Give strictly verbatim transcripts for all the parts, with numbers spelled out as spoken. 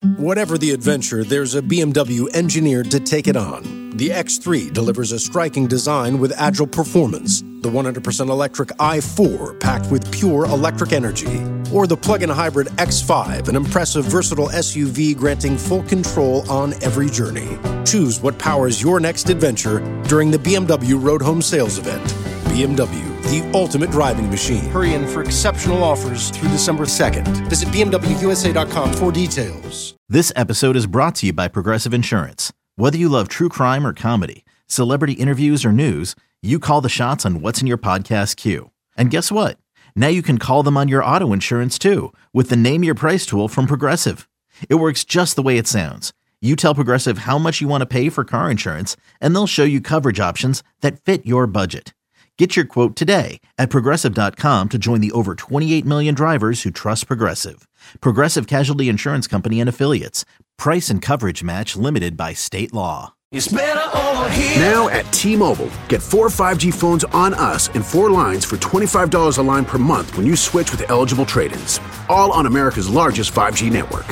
Whatever the adventure, there's a B M W engineered to take it on. The X three delivers a striking design with agile performance. The one hundred percent electric i four packed with pure electric energy. Or the plug-in hybrid X five, an impressive versatile S U V granting full control on every journey. Choose what powers your next adventure during the B M W Road Home Sales Event. B M W, the ultimate driving machine. Hurry in for exceptional offers through December second. Visit B M W U S A dot com for details. This episode is brought to you by Progressive Insurance. Whether you love true crime or comedy, celebrity interviews or news, you call the shots on what's in your podcast queue. And guess what? Now you can call them on your auto insurance too with the Name Your Price tool from Progressive. It works just the way it sounds. You tell Progressive how much you want to pay for car insurance, and they'll show you coverage options that fit your budget. Get your quote today at Progressive dot com to join the over twenty-eight million drivers who trust Progressive. Progressive Casualty Insurance Company and Affiliates. Price and coverage match limited by state law. It's better over here. Now at T-Mobile, get four five G phones on us and four lines for twenty-five dollars a line per month when you switch with eligible trade-ins. All on America's largest five G network.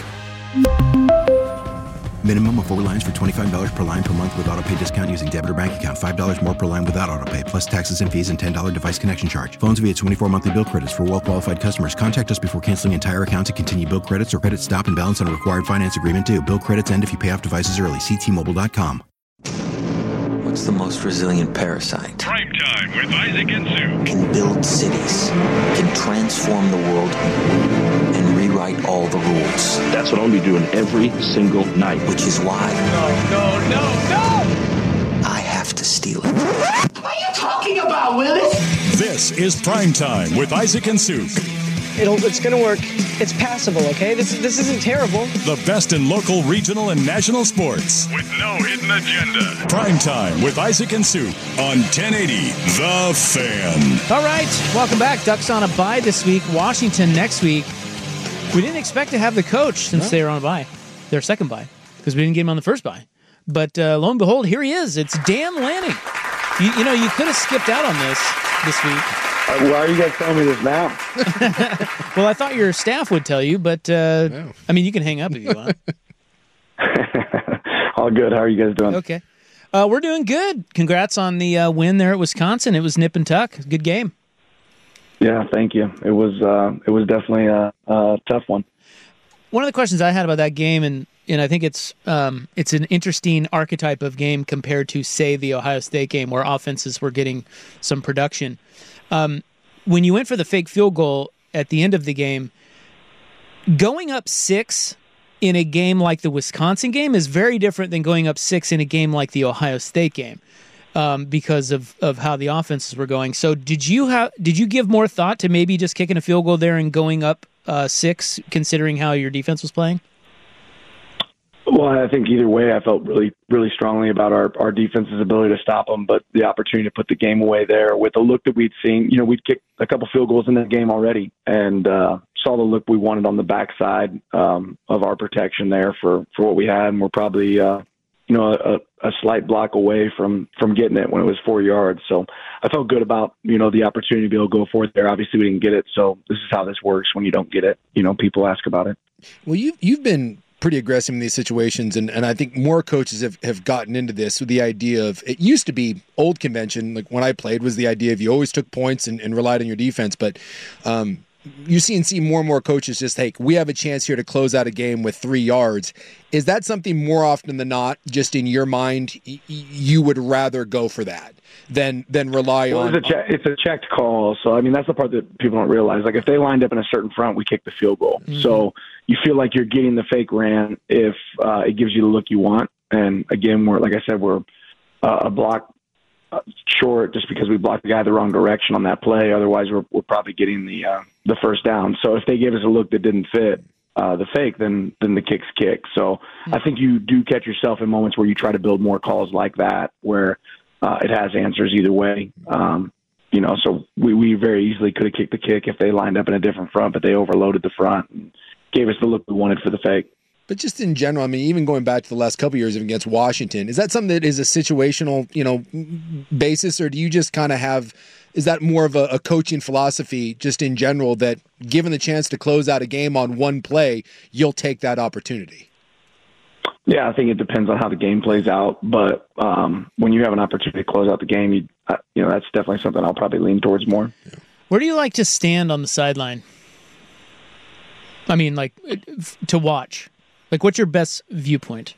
Minimum of four lines for twenty-five dollars per line per month with autopay discount using debit or bank account. five dollars more per line without autopay, plus taxes and fees and ten dollars device connection charge. Phones via twenty-four monthly bill credits for well-qualified customers. Contact us before canceling entire account to continue bill credits or credit stop and balance on a required finance agreement due. Bill credits end if you pay off devices early. See T Mobile dot com. What's the most resilient parasite? Prime Time with Isaac and Sue. Can build cities, can transform the world, and rewrite all the rules. That's what I'll be doing every single night. Which is why... No, no, no, no! I have to steal it. What are you talking about, Willis? This is Prime Time with Isaac and Sue. It'll, it's going to work. It's passable, okay? This this isn't terrible. The best in local, regional, and national sports. With no hidden agenda. Prime Time with Isaac and Sue on ten eighty The Fan. All right, welcome back. Ducks on a bye this week. Washington next week. We didn't expect to have the coach since no. they were on a bye. Their second bye. Because we didn't get him on the first bye. But uh, lo and behold, here he is. It's Dan Lanning. You, you know, you could have skipped out on this this week. Uh, why are you guys telling me this now? Well, I thought your staff would tell you, but, uh, no. I mean, you can hang up if you want. All good. How are you guys doing? Okay. Uh, we're doing good. Congrats on the uh, win there at Wisconsin. It was nip and tuck. Good game. Yeah, thank you. It was uh, it was definitely a, a tough one. One of the questions I had about that game, and, and I think it's um, it's an interesting archetype of game compared to, say, the Ohio State game where offenses were getting some production. Um, when you went for the fake field goal at the end of the game, going up six in a game like the Wisconsin game is very different than going up six in a game like the Ohio State game um, because of, of how the offenses were going. So did you have did you give more thought to maybe just kicking a field goal there and going up uh, six, considering how your defense was playing? Well, I think either way, I felt really, really strongly about our, our defense's ability to stop them, but the opportunity to put the game away there with the look that we'd seen. You know, we'd kicked a couple field goals in that game already and uh, saw the look we wanted on the backside um, of our protection there for, for what we had. And we're probably, uh, you know, a, a slight block away from, from getting it when it was four yards. So I felt good about, you know, the opportunity to be able to go for it there. Obviously, we didn't get it. So this is how this works when you don't get it. You know, people ask about it. Well, you, you've been pretty aggressive in these situations, and, and I think more coaches have, have gotten into this with the idea of, it used to be old convention, like when I played, was the idea of you always took points and, and relied on your defense, but um, you see and see more and more coaches just, hey, we have a chance here to close out a game with three yards. Is that something more often than not, just in your mind, y- you would rather go for that than than rely well, on? It's a, che- it's a checked call, so I mean that's the part that people don't realize. Like if they lined up in a certain front, we kick the field goal. Mm-hmm. So you feel like you're getting the fake ran if uh, it gives you the look you want. And again, we're like I said, we're uh, a block uh, short just because we blocked the guy the wrong direction on that play. Otherwise, we're we're probably getting the uh, the first down. So if they gave us a look that didn't fit uh, the fake, then then the kick's kick. So mm-hmm. I think you do catch yourself in moments where you try to build more calls like that, where uh, it has answers either way. Um, you know, so we, we very easily could have kicked the kick if they lined up in a different front, but they overloaded the front and gave us the look we wanted for the fake. But just in general, I mean, even going back to the last couple of years against Washington, is that something that is a situational, you know, basis, or do you just kind of have, is that more of a, a coaching philosophy just in general that given the chance to close out a game on one play, you'll take that opportunity? Yeah, I think it depends on how the game plays out. But um, when you have an opportunity to close out the game, you, uh, you know, that's definitely something I'll probably lean towards more. Where do you like to stand on the sideline? I mean, like, to watch. Like, what's your best viewpoint?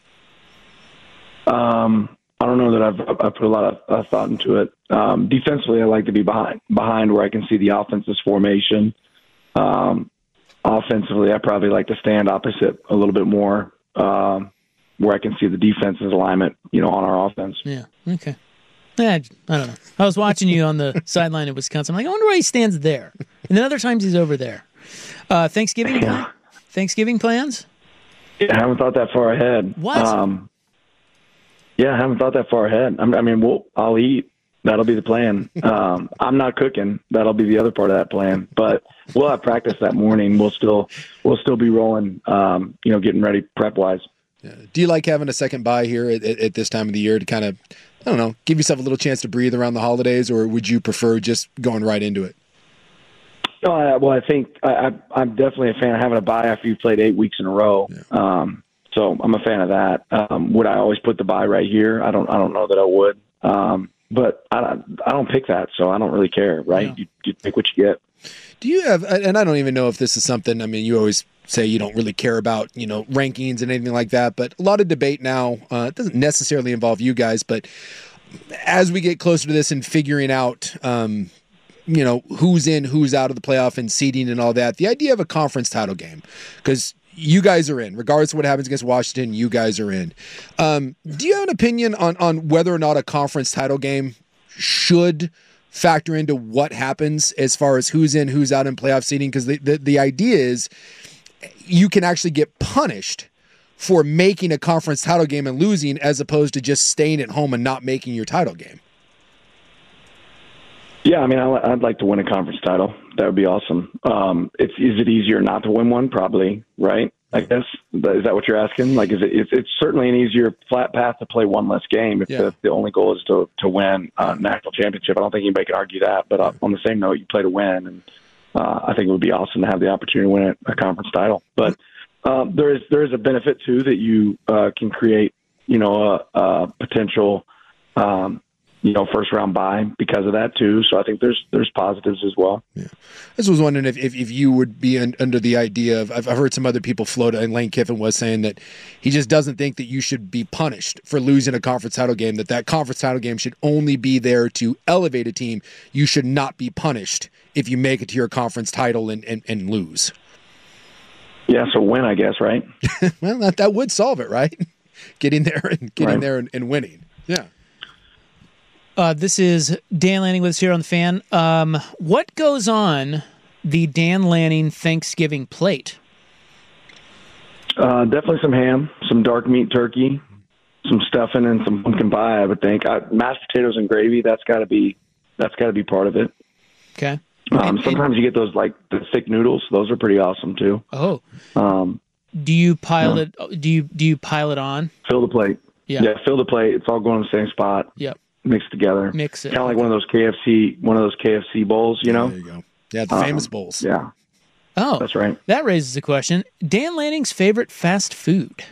Um, I don't know that I've, I've put a lot of uh, thought into it. Um, defensively, I like to be behind, behind where I can see the offense's formation. Um, offensively, I probably like to stand opposite a little bit more, um, where I can see the defense's alignment, you know, on our offense. Yeah. Okay. Yeah, I don't know. I was watching you on the sideline in Wisconsin. I'm like, I wonder why he stands there. And then other times he's over there. Uh, Thanksgiving, yeah. Thanksgiving plans? Yeah, I haven't thought that far ahead. What? Um, yeah, I haven't thought that far ahead. I'm, I mean, we'll, I'll eat. That'll be the plan. Um, I'm not cooking. That'll be the other part of that plan. But we'll have practice that morning. We'll still, we'll still be rolling. Um, you know, getting ready prep wise. Yeah. Do you like having a second bye here at, at, at this time of the year to kind of, I don't know, give yourself a little chance to breathe around the holidays, or would you prefer just going right into it? No, I, well, I think I, I, I'm definitely a fan of having a bye after you've played eight weeks in a row. Yeah. Um, so I'm a fan of that. Um, would I always put the bye right here? I don't. I don't know that I would. Um, but I, I don't pick that, so I don't really care. Right? Yeah. You, you take what you get. Do you have? And I don't even know if this is something. I mean, you always say you don't really care about, you know, rankings and anything like that, but a lot of debate now. Uh, it doesn't necessarily involve you guys, but as we get closer to this and figuring out, um, you know, who's in, who's out of the playoff and seeding and all that, the idea of a conference title game, because you guys are in, regardless of what happens against Washington, you guys are in. Um, do you have an opinion on, on whether or not a conference title game should factor into what happens as far as who's in, who's out in playoff seeding? Because the, the, the idea is you can actually get punished for making a conference title game and losing, as opposed to just staying at home and not making your title game. Yeah, I mean, I'd like to win a conference title. That would be awesome. Um, it's, is it easier not to win one? Probably, right? I guess. Is that what you're asking? Like, is it? It's, it's certainly an easier flat path to play one less game if, yeah. the, if the only goal is to to win a national championship. I don't think anybody can argue that. But uh, on the same note, you play to win, and uh, I think it would be awesome to have the opportunity to win a, a conference title. But um, there is there is a benefit too that you uh, can create, you know, a, a potential. Um, you know, first round bye because of that too. So I think there's there's positives as well. Yeah. I just was wondering if, if, if you would be un, under the idea of, I've, I've heard some other people float, and Lane Kiffin was saying that he just doesn't think that you should be punished for losing a conference title game, that that conference title game should only be there to elevate a team. You should not be punished if you make it to your conference title and, and, and lose. Yeah, so win, I guess, right? Well, that, that would solve it, right? Getting there and getting right. there and, and winning. Yeah. Uh, this is Dan Lanning with us here on The Fan. Um, what goes on the Dan Lanning Thanksgiving plate? Uh, definitely some ham, some dark meat turkey, some stuffing, and some pumpkin pie. I would think I, mashed potatoes and gravy. That's got to be that's got to be part of it. Okay. Um, and, sometimes and, you get those like the thick noodles. Those are pretty awesome too. Oh. Um, do you pile yeah. it? Do you do you pile it on? Fill the plate. Yeah. Yeah. Fill the plate. It's all going to the same spot. Yep. Mixed together. Mix it. Kind of like one of those K F C, one of those K F C bowls, you know? There you go. Yeah, the famous um, bowls. Yeah. Oh, that's right. That raises a question. Dan Lanning's favorite fast food?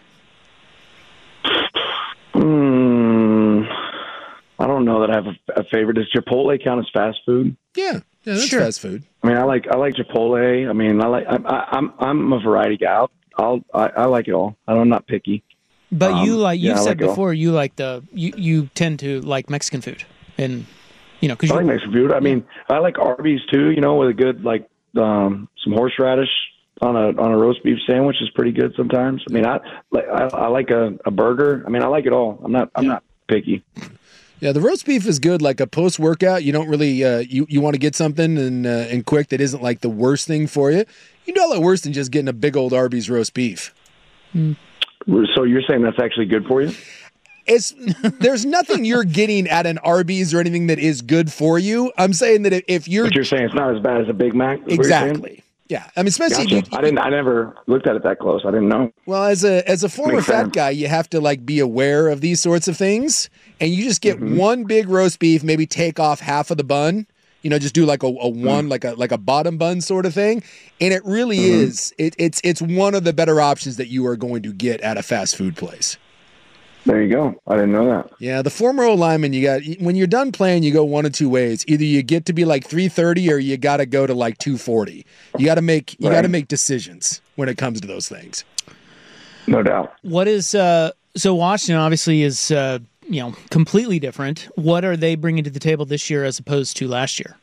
Mm, I don't know that I have a, a favorite. Does Chipotle count as fast food? Yeah, yeah, that's sure. fast food. I mean, I like I like Chipotle. I mean, I like I, I, I'm I'm a variety guy. I'll I, I like it all. I'm not picky. But um, you like you yeah, said like before, you like the you, you tend to like Mexican food, and you know because I like Mexican food. I mean, I like Arby's too. You know, with a good like um, some horseradish on a on a roast beef sandwich is pretty good sometimes. I mean, I like I, I like a, a burger. I mean, I like it all. I'm not I'm yeah. not picky. Yeah, the roast beef is good. Like a post workout, you don't really uh, you you want to get something and uh, and quick that isn't like the worst thing for you. You know, a lot worse than just getting a big old Arby's roast beef. Hmm. So you're saying that's actually good for you? It's there's nothing you're getting at an Arby's or anything that is good for you. I'm saying that if you're, but you're saying it's not as bad as a Big Mac. Exactly. Yeah, I mean, especially gotcha. you, you, I didn't. I never looked at it that close. I didn't know. Well, as a as a former Makes fat sense. guy, you have to like be aware of these sorts of things, and you just get mm-hmm. one big roast beef, maybe take off half of the bun, You know, just do like a, a one, mm. like a like a bottom bun sort of thing, and it really mm-hmm. is. It, it's it's one of the better options that you are going to get at a fast food place. There you go. I didn't know that. Yeah, the former O lineman, you got when you're done playing, you go one of two ways. Either you get to be like three thirty, or you got to go to like two forty. You got to make you right. got to make decisions when it comes to those things. No doubt. What is uh, so Washington obviously is uh, you know completely different. What are they bringing to the table this year as opposed to last year?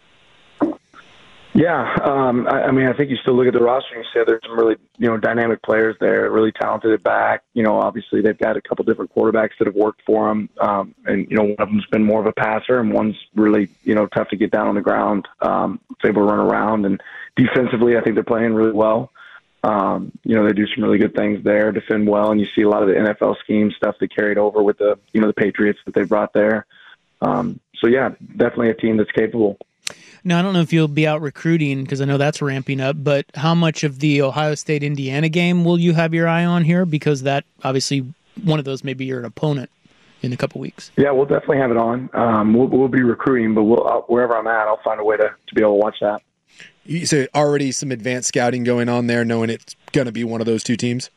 Yeah, um, I, I mean, I think you still look at the roster and you say there's some really, you know, dynamic players there, really talented at back. You know, obviously they've got a couple different quarterbacks that have worked for them, um, and you know, one of them's been more of a passer, and one's really, you know, tough to get down on the ground. Um, it's able to run around, and defensively, I think they're playing really well. Um, you know, they do some really good things there, defend well, and you see a lot of the N F L scheme stuff they carried over with the, you know, the Patriots that they brought there. Um, so yeah, definitely a team that's capable. Now, I don't know if you'll be out recruiting because I know that's ramping up, but how much of the Ohio State-Indiana game will you have your eye on here? Because that, obviously, one of those may be your opponent in a couple weeks. Yeah, we'll definitely have it on. Um, we'll, we'll be recruiting, but we'll, uh, wherever I'm at, I'll find a way to, to be able to watch that. You say already some advanced scouting going on there, knowing it's going to be one of those two teams?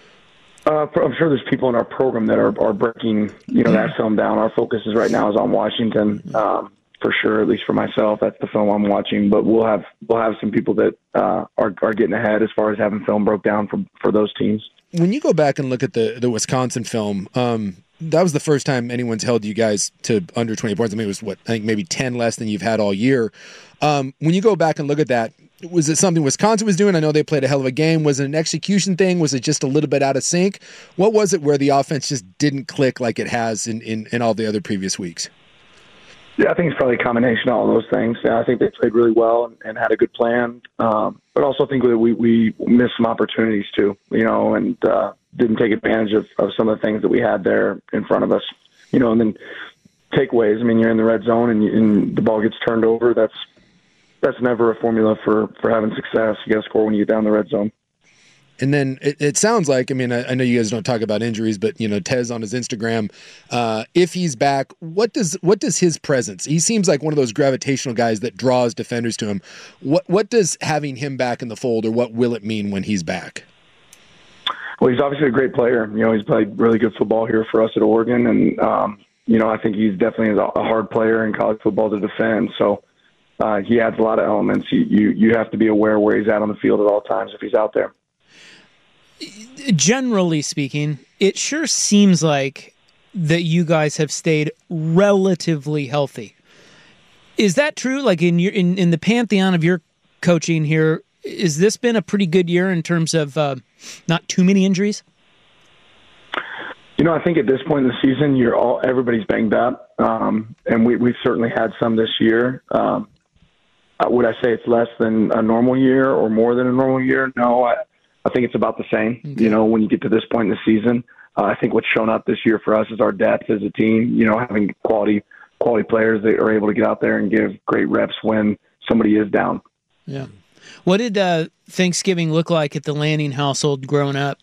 Uh, I'm sure there's people in our program that are, are breaking, you know, that film down. Our focus is right now is on Washington. Um, For sure, at least for myself, that's the film I'm watching. But we'll have we'll have some people that uh, are are getting ahead as far as having film broke down for for those teams. When you go back and look at the the Wisconsin film, um, that was the first time anyone's held you guys to under twenty points. I mean, it was what I think maybe ten less than you've had all year. Um, when you go back and look at that, was it something Wisconsin was doing? I know they played a hell of a game. Was it an execution thing? Was it just a little bit out of sync? What was it where the offense just didn't click like it has in in, in all the other previous weeks? Yeah, I think it's probably a combination of all those things. Yeah, I think they played really well and, and had a good plan, um, but also think that we, we missed some opportunities too, you know, and uh, didn't take advantage of, of some of the things that we had there in front of us, you know, and then takeaways. I mean, you're in the red zone and, you, and the ball gets turned over. That's that's never a formula for, for having success. You got to score when you get down the red zone. And then it, it sounds like, I mean, I, I know you guys don't talk about injuries, but, you know, Tez on his Instagram, uh, if he's back, what does what does his presence, he seems like one of those gravitational guys that draws defenders to him. What what does having him back in the fold, or what will it mean when he's back? Well, he's obviously a great player. You know, he's played really good football here for us at Oregon. And, um, you know, I think he's definitely a hard player in college football to defend. So uh, he adds a lot of elements. You, you, you have to be aware where he's at on the field at all times if he's out there. Generally speaking, it sure seems like that you guys have stayed relatively healthy. Is that true? Like in your in, in the pantheon of your coaching here, has this been a pretty good year in terms of uh, not too many injuries? You know, I think at this point in the season, you're all everybody's banged up, um, and we, we've certainly had some this year. Um, would I say it's less than a normal year or more than a normal year? No, I. I think it's about the same, okay. You know, when you get to this point in the season. Uh, I think what's shown up this year for us is our depth as a team, you know, having quality quality players that are able to get out there and give great reps when somebody is down. Yeah. What did uh, Thanksgiving look like at the Lanning household growing up?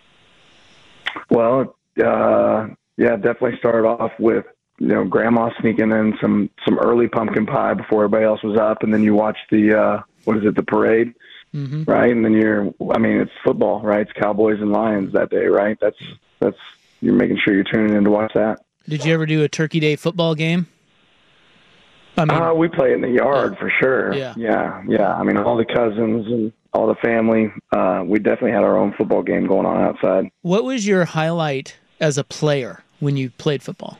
Well, uh, yeah, definitely started off with, you know, grandma sneaking in some, some early pumpkin pie before everybody else was up. And then you watch the, uh, what is it, the parade? Mm-hmm. Right, and then you're, I mean, it's football, right? It's Cowboys and Lions that day, right? That's, that's you're making sure you're tuning in to watch that. Did you ever do a Turkey Day football game? I mean, uh, we play in the yard yeah. for sure. Yeah. yeah, yeah. I mean, all the cousins and all the family, uh, we definitely had our own football game going on outside. What was your highlight as a player when you played football?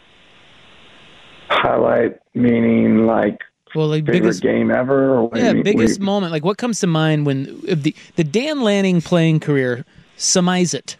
Highlight meaning like, Well, like favorite biggest game ever? Or yeah, we, biggest we, moment. Like, what comes to mind when the the Dan Lanning playing career? Surmise it.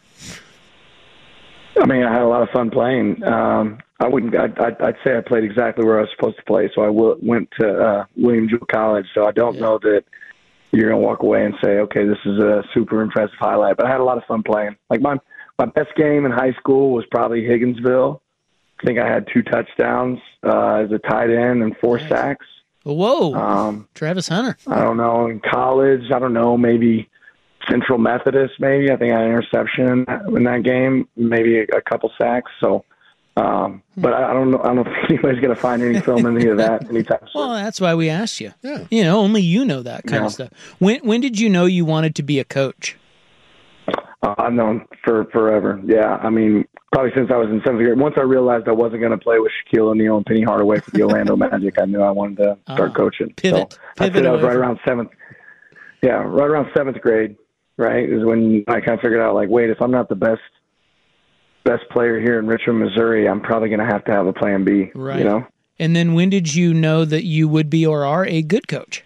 I mean, I had a lot of fun playing. Um, I wouldn't. I'd, I'd, I'd say I played exactly where I was supposed to play. So I w- went to uh, William Jewell College. So I don't yeah. know that you're gonna walk away and say, okay, this is a super impressive highlight. But I had a lot of fun playing. Like my my best game in high school was probably Higginsville. I think I had two touchdowns uh, as a tight end and four nice. sacks. Whoa, um, Travis Hunter. I don't know. In college, I don't know, maybe Central Methodist, maybe. I think I had an interception in that game, maybe a, a couple sacks. So Um, but I, I don't know. I don't think anybody's going to find any film in any of that anytime soon. Well, that's why we asked you. Yeah. You know, only you know that kind Yeah. of stuff. When when did you know you wanted to be a coach? Uh, I've known for forever. Yeah, I mean, probably since I was in seventh grade. Once I realized I wasn't going to play with Shaquille O'Neal and Penny Hardaway for the Orlando Magic, I knew I wanted to start Ah, coaching. pivot. So I Pivot said I was away right from- around seventh. Yeah, right around seventh grade. Right is when I kind of figured out, like, wait, if I'm not the best best player here in Richmond, Missouri, I'm probably going to have to have a plan B. Right. You know. And then when did you know that you would be or are a good coach?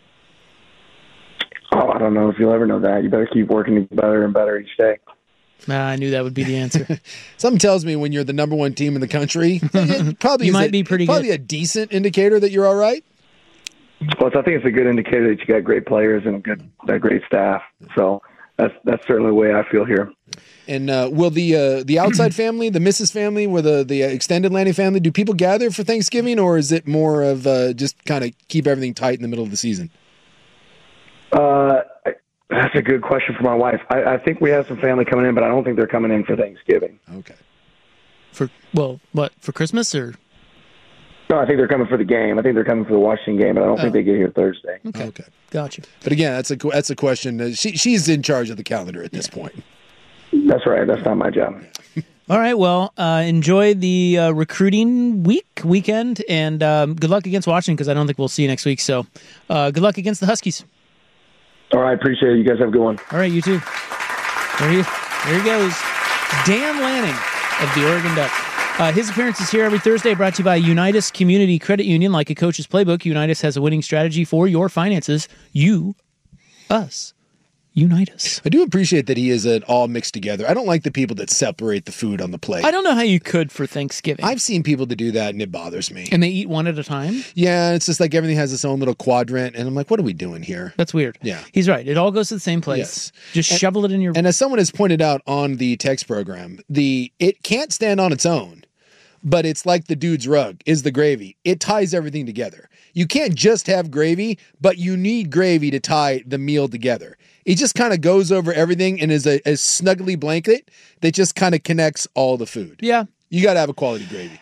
Oh, I don't know if you'll ever know that. You better keep working better and better each day. Ah, I knew that would be the answer. Something tells me when you're the number one team in the country, it probably You is might a, be pretty probably good. a decent indicator that you're all right. Well, it's, I think it's a good indicator that you got great players and a good, a great staff. So that's that's certainly the way I feel here. And uh, will the uh, the outside family, the Missus family, or the the extended Lanny family, do people gather for Thanksgiving, or is it more of uh, just kind of keep everything tight in the middle of the season? Uh, that's a good question for my wife. I, I think we have some family coming in, but I don't think they're coming in for Thanksgiving. Okay. For well, what for Christmas or? No, I think they're coming for the game. I think they're coming for the Washington game, but I don't Oh. think they get here Thursday. Okay, Okay. gotcha. But again, that's a that's a question. Uh, she she's in charge of the calendar at this point. That's right. That's not my job. All right. Well, uh, enjoy the uh, recruiting week weekend, and um, good luck against Washington because I don't think we'll see you next week. So, uh, good luck against the Huskies. All right, appreciate it. You guys have a good one. All right, you too. There he, there he goes. Dan Lanning of the Oregon Ducks. Uh, his appearance is here every Thursday, brought to you by Unitas Community Credit Union. Like a coach's playbook, Unitas has a winning strategy for your finances. You, us, Unitas. I do appreciate that he is it all mixed together. I don't like the people that separate the food on the plate. I don't know how you could for Thanksgiving. I've seen people that do that, and it bothers me. And they eat one at a time? Yeah, it's just like everything has its own little quadrant, and I'm like, what are we doing here? That's weird. Yeah. He's right. It all goes to the same place. Yes. Just And- shovel it in your... And as someone has pointed out on the text program, the it can't stand on its own, but it's like the dude's rug is the gravy. It ties everything together. You can't just have gravy, but you need gravy to tie the meal together. It just kind of goes over everything and is a, a snuggly blanket that just kind of connects all the food. Yeah. You got to have a quality gravy.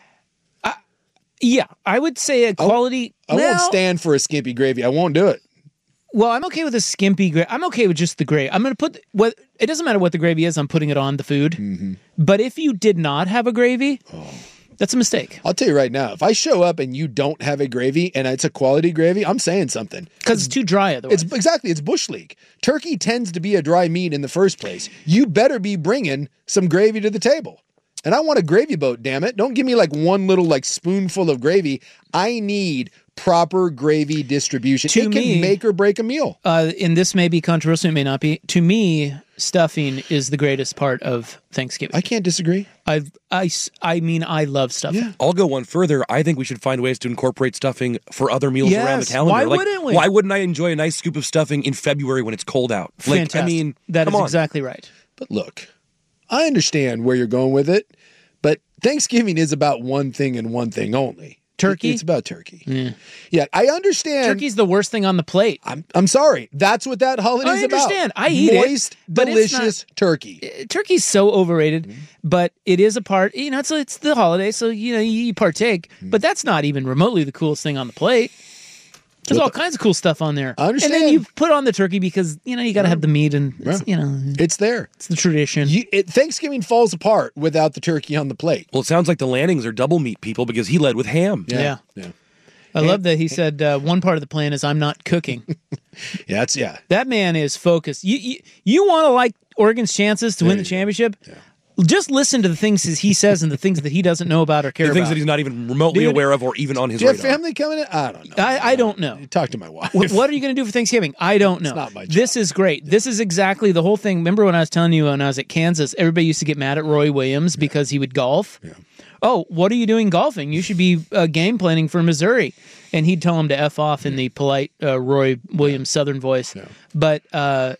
Yeah, I would say a quality... I well, won't stand for a skimpy gravy. I won't do it. Well, I'm okay with a skimpy gravy. I'm okay with just the gravy. I'm going to put... what. It doesn't matter what the gravy is. I'm putting it on the food. Mm-hmm. But if you did not have a gravy, Oh. that's a mistake. I'll tell you right now, if I show up and you don't have a gravy and it's a quality gravy, I'm saying something. Because it's too dry otherwise. It's exactly, it's bush league. Turkey tends to be a dry meat in the first place. You better be bringing some gravy to the table. And I want a gravy boat, damn it. Don't give me like one little like spoonful of gravy. I need proper gravy distribution. To it me- can make or break a meal. Uh, and this may be controversial, it may not be. To me, stuffing is the greatest part of Thanksgiving. I can't disagree. I, I, s- I mean, I love stuffing. I'll go one further. I think we should find ways to incorporate stuffing for other meals around the Yes. calendar. Why Like, wouldn't we? Why wouldn't I enjoy a nice scoop of stuffing in February when it's cold out? Like, Fantastic. I mean, that come is on. exactly right. But look, I understand where you're going with it, but Thanksgiving is about one thing and one thing only. Turkey? It's about turkey. Yeah. Yeah, I understand. Turkey's the worst thing on the plate. I'm I'm sorry. That's what that holiday's I about. understand. I eat it, Moist, but it's delicious turkey. Turkey's so overrated, Mm-hmm. but it is a part. You know, it's it's the holiday, so you know you partake. Mm-hmm. But that's not even remotely the coolest thing on the plate. There's all kinds of cool stuff on there. I understand. And then you put on the turkey because you know you got to have the meat, and it's, you know It's there. it's the tradition. You, it, Thanksgiving falls apart without the turkey on the plate. Well, it sounds like the Lannings are double meat people because he led with ham. Yeah. Yeah. I love that he said uh, one part of the plan is I'm not cooking. Yeah, that's yeah. That man is focused. You you, you want to like Oregon's chances to win the championship? Just listen to the things that he says and the things that he doesn't know about or care The about. things that he's not even remotely Dude. aware of or even on his Do you have radar. family coming in? I don't know. I, I don't know. Talk to my wife. What, what are you going to do for Thanksgiving? I don't know. not my job. This is great. This is exactly the whole thing. Remember when I was telling you when I was at Kansas, everybody used to get mad at Roy Williams because he would golf? Yeah. Oh, what are you doing golfing? You should be uh, game planning for Missouri. And he'd tell him to F off in the polite uh, Roy Williams Southern voice. Yeah. But uh,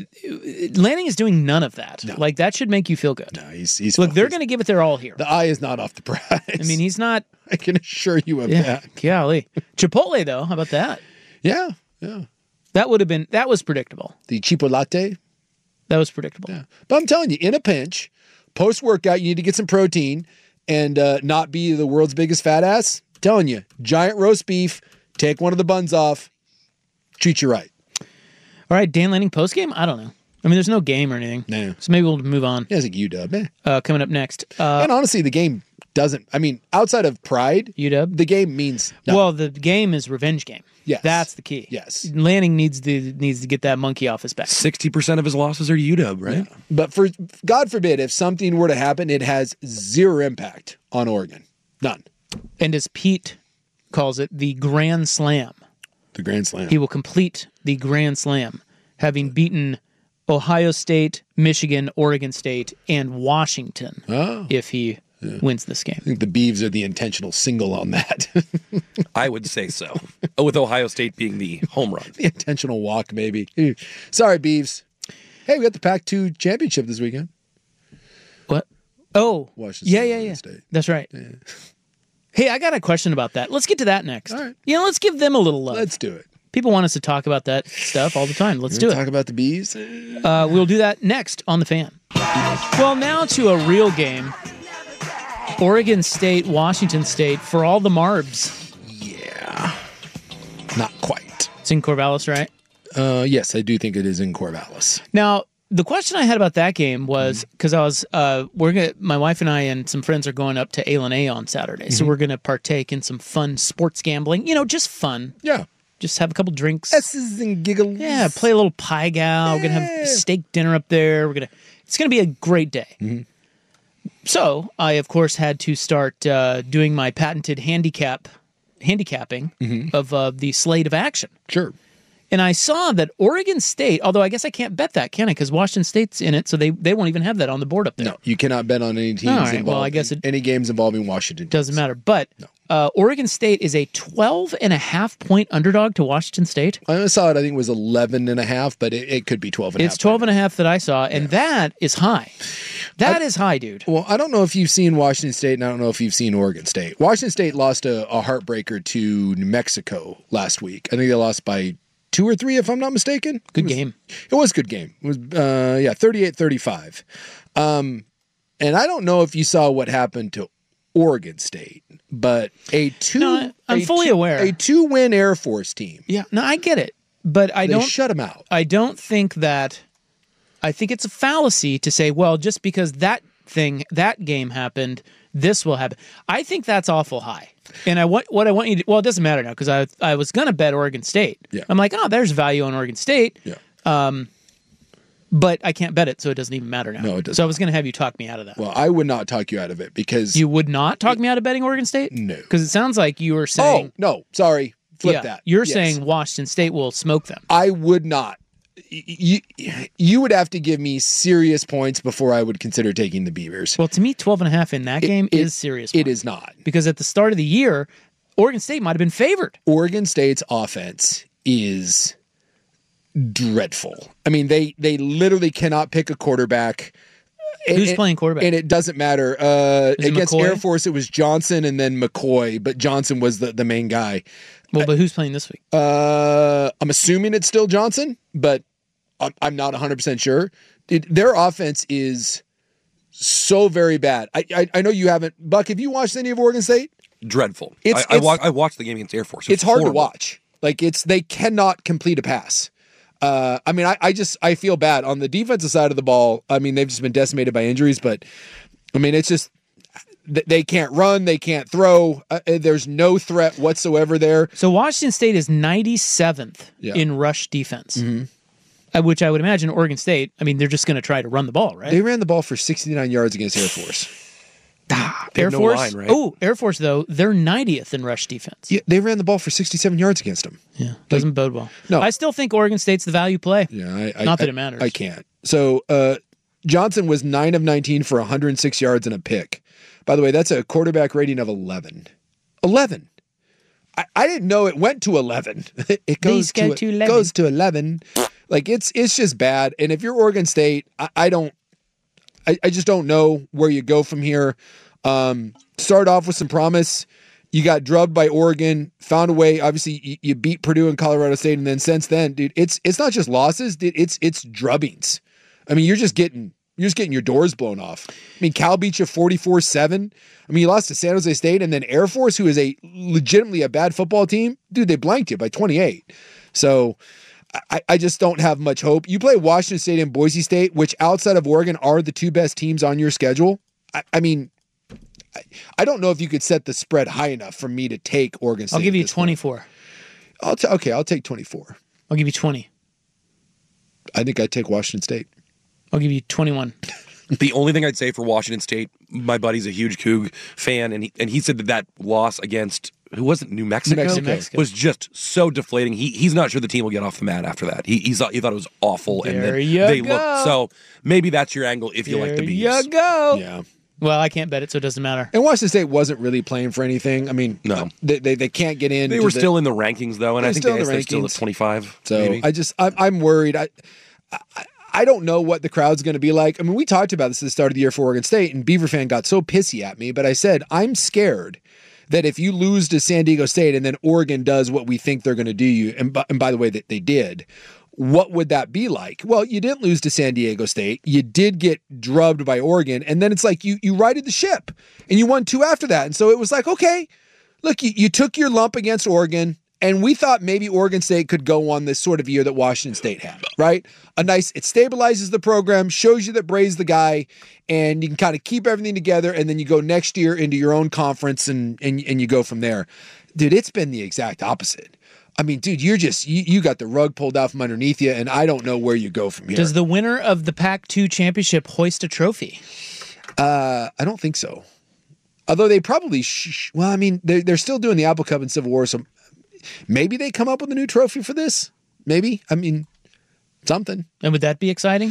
Lanning is doing none of that. No. Like, that should make you feel good. No, he's, he's Look, they're focused. going to give it their all here. The eye is not off the prize. I mean, he's not. I can assure you of Yeah, that. golly. Chipotle, though, how about that? Yeah, yeah. That would have been, that was predictable. The Chipotle. That was predictable. Yeah. But I'm telling you, in a pinch, post workout, you need to get some protein. and uh, not be the world's biggest fat ass? I'm telling you, giant roast beef, take one of the buns off, treat you right. All right, Dan Lanning postgame? I don't know. I mean, there's no game or anything. No. So maybe we'll move on. Yeah, it's like U W. Eh. Uh, coming up next. Uh, and honestly, the game doesn't, I mean, outside of pride, U W, the game means nothing. Well, the game is revenge game. Yes. That's the key. Yes. Lanning needs to needs to get that monkey off his back. sixty percent of his losses are U W, right? Yeah. But for God forbid, if something were to happen, it has zero impact on Oregon. None. And as Pete calls it, the Grand Slam. The Grand Slam. He will complete the Grand Slam, having beaten Ohio State, Michigan, Oregon State, and Washington oh. if he yeah. wins this game. I think the Beavs are the intentional single on that. I would say so. With Ohio State being the home run. The intentional walk, maybe. Sorry, Beavs. Hey, we got the Pac two championship this weekend. What? Oh. Washington yeah, yeah, yeah. State. That's right. Yeah. Hey, I got a question about that. Let's get to that next. All right. You know, let's give them a little love. Let's do it. People want us to talk about that stuff all the time. Let's do it. Talk about the bees. Uh, we'll do that next on The Fan. Well, now to a real game. Oregon State, Washington State, for all the Marbs. Yeah. Not quite. It's in Corvallis, right? Uh, yes, I do think it is in Corvallis. Now, the question I had about that game was, because I was, uh, we're gonna, my wife and I and some friends are going up to A L N A on Saturday, so Mhm. we're going to partake in some fun sports gambling. You know, just fun. Yeah. Just have a couple drinks. S's and giggles. Yeah, play a little pie gal. We're gonna have a steak dinner up there. We're gonna. It's gonna be a great day. Mm-hmm. So I, of course, had to start uh, doing my patented handicap, handicapping mm-hmm. of uh, the slate of action. Sure. And I saw that Oregon State, although I guess I can't bet that, can I? Because Washington State's in it, so they, they won't even have that on the board up there. No, you cannot bet on any teams All right, involving, well, I guess it any games involving Washington. Doesn't matter. But no. uh, Oregon State is a twelve and a half point underdog to Washington State. I saw it, I think it was eleven and a half, but it, it could be twelve and a half. It's twelve and a half that I saw, and yeah. that is high. That I, is high, dude. Well, I don't know if you've seen Washington State, and I don't know if you've seen Oregon State. Washington State lost a, a heartbreaker to New Mexico last week. I think they lost by two or three, if I'm not mistaken. Good it was, game. It was a good game. It was, uh, yeah, thirty-eight thirty-five. Um, and I don't know if you saw what happened to Oregon State, but a two. No, I'm a fully two, aware. A two-win Air Force team. Yeah, no, I get it, but I they don't shut them out. I don't think that. I think it's a fallacy to say, well, just because that thing, that game happened, this will happen. I think that's awful high. And I want what I want you to. Well, it doesn't matter now because I I was gonna bet Oregon State. Yeah. I'm like, oh, there's value on Oregon State. Yeah. Um, but I can't bet it, so it doesn't even matter now. No, it doesn't. So I was gonna have you talk me out of that. Well, I would not talk you out of it because you would not talk me out of betting Oregon State. No, because it sounds like you were saying. Oh no, sorry, flip yeah, that. You're yes. saying Washington State will smoke them. I would not. You, you would have to give me serious points before I would consider taking the Beavers. Well, to me, twelve and a half in that it, game it, is serious. It points. is not. Because at the start of the year, Oregon State might have been favored. Oregon State's offense is dreadful. I mean, they they literally cannot pick a quarterback. Who's and, playing quarterback? And it doesn't matter. Uh, against McCoy? Air Force, it was Johnson and then McCoy, but Johnson was the, the main guy. Well, but who's playing this week? Uh, I'm assuming it's still Johnson, but I'm, I'm not one hundred percent sure. It, their offense is so very bad. I, I I know you haven't. Buck, have you watched any of Oregon State? Dreadful. It's, I, I, it's, wa- I watched the game against Air Force. It's, it's hard horrible. to watch. Like, it's they cannot complete a pass. Uh, I mean, I, I just I feel bad on the defensive side of the ball. I mean, they've just been decimated by injuries, but I mean, it's just they can't run, they can't throw. Uh, there's no threat whatsoever there. So Washington State is ninety-seventh yeah. in rush defense, mm-hmm. uh, which I would imagine Oregon State. I mean, they're just going to try to run the ball, right? They ran the ball for sixty-nine yards against Air Force. Ah, Air no Force. Line, right? Oh, Air Force though they're ninetieth in rush defense. Yeah, they ran the ball for sixty-seven yards against them. Yeah, doesn't like, bode well. No, I still think Oregon State's the value play. Yeah, I, I, not that I, it matters. I can't. So uh, Johnson was nine of nineteen for one hundred six yards and a pick. By the way, that's a quarterback rating of eleven. eleven. I, I didn't know it went to eleven. It goes go to, to eleven. goes to eleven. Like it's it's just bad. And if you're Oregon State, I, I don't. I, I just don't know where you go from here. Um, start off with some promise. You got drubbed by Oregon, found a way. Obviously, you, you beat Purdue and Colorado State, and then since then, dude, it's it's not just losses. Dude, it's it's drubbings. I mean, you're just getting You're just getting your doors blown off. I mean, Cal beat you forty-four seven. I mean, you lost to San Jose State, and then Air Force, who is a legitimately a bad football team, dude, they blanked you by twenty-eight. So I, I just don't have much hope. You play Washington State and Boise State, which outside of Oregon are the two best teams on your schedule. I, I mean, I, I don't know if you could set the spread high enough for me to take Oregon State. I'll give you twenty-four. Point. I'll t- okay, I'll take twenty-four. I'll give you twenty. I think I'd take Washington State. I'll give you twenty-one. The only thing I'd say for Washington State, my buddy's a huge Coug fan, and he, and he said that that loss against, who was it, New Mexico? New Mexico. Was just so deflating. He He's not sure the team will get off the mat after that. He, he, thought, he thought it was awful. There and then you they go. looked, so maybe that's your angle if you there like the Bees. you go. Yeah. Well, I can't bet it, so it doesn't matter. And Washington State wasn't really playing for anything. I mean, no, they they, they can't get in. They were the, still in the rankings, though, and I think still they, in the they're still at rankings. twenty-five. So maybe. I just, I'm, I'm worried. I, I I don't know what the crowd's going to be like. I mean, we talked about this at the start of the year for Oregon State, and Beaver fan got so pissy at me, but I said, I'm scared that if you lose to San Diego State and then Oregon does what we think they're going to do you, and by, and by the way, that they did, what would that be like? Well, you didn't lose to San Diego State. You did get drubbed by Oregon, and then it's like you you righted the ship, and you won two after that. And so it was like, okay, look, you, you took your lump against Oregon, and we thought maybe Oregon State could go on this sort of year that Washington State had, right? A nice, it stabilizes the program, shows you that Bray's the guy, and you can kind of keep everything together, and then you go next year into your own conference, and and, and you go from there. Dude, it's been the exact opposite. I mean, dude, you're just, you, you got the rug pulled out from underneath you, and I don't know where you go from here. Does the winner of the Pac two championship hoist a trophy? Uh, I don't think so. Although they probably, sh- well, I mean, they're, they're still doing the Apple Cup and Civil War, so maybe they come up with a new trophy for this. Maybe. I mean, something. And would that be exciting?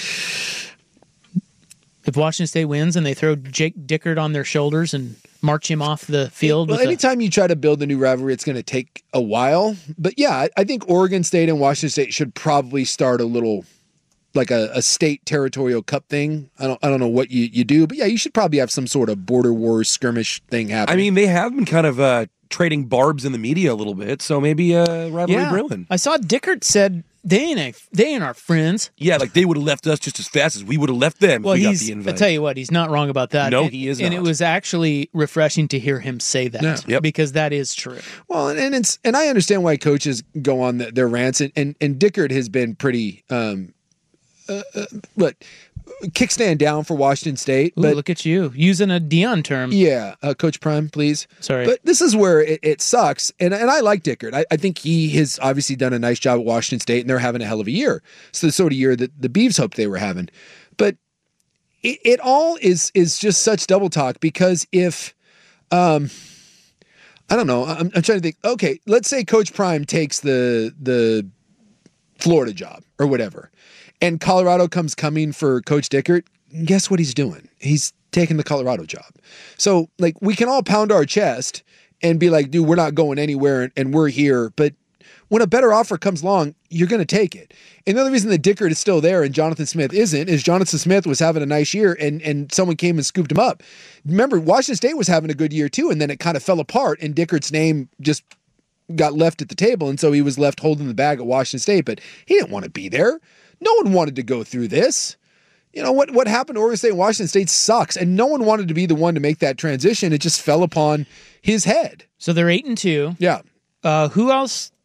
If Washington State wins and they throw Jake Dickert on their shoulders and march him off the field. Well, with anytime a- you try to build a new rivalry, it's going to take a while. But yeah, I, I think Oregon State and Washington State should probably start a little, like a, a state territorial cup thing. I don't, I don't know what you, you do, but yeah, you should probably have some sort of border war skirmish thing happening. I mean, they have been kind of uh, trading barbs in the media a little bit, so maybe a uh, rivalry yeah. brewing. I saw Dickert said they ain't a, they ain't our friends. Yeah, like they would have left us just as fast as we would have left them. Well, if we he's. got the invite. I tell you what, he's not wrong about that. No, and, he is and not. it was actually refreshing to hear him say that. Yeah. Yep. Because that is true. Well, and, and it's and I understand why coaches go on the, their rants, and, and and Dickert has been pretty, um, uh, uh, but kickstand down for Washington State. Ooh, but look at you using a Dion term. Yeah, uh, Coach Prime, please. Sorry, but this is where it, it sucks, and and I like Dickert. I, I think he has obviously done a nice job at Washington State, and they're having a hell of a year. So the sort of year that the Beavs hoped they were having, but it, it all is is just such double talk because if, um, I don't know, I'm, I'm trying to think. Okay, let's say Coach Prime takes the the Florida job or whatever, and Colorado comes coming for Coach Dickert. Guess what he's doing? He's taking the Colorado job. So, like, we can all pound our chest and be like, dude, we're not going anywhere and, and we're here. But when a better offer comes along, you're going to take it. And the other reason that Dickert is still there and Jonathan Smith isn't is Jonathan Smith was having a nice year and, and someone came and scooped him up. Remember, Washington State was having a good year too, and then it kind of fell apart and Dickert's name just got left at the table, and so he was left holding the bag at Washington State, but he didn't want to be there. No one wanted to go through this. You know, what, what happened to Oregon State and Washington State sucks, and no one wanted to be the one to make that transition. It just fell upon his head. So they're eight and two. Yeah. Uh, who else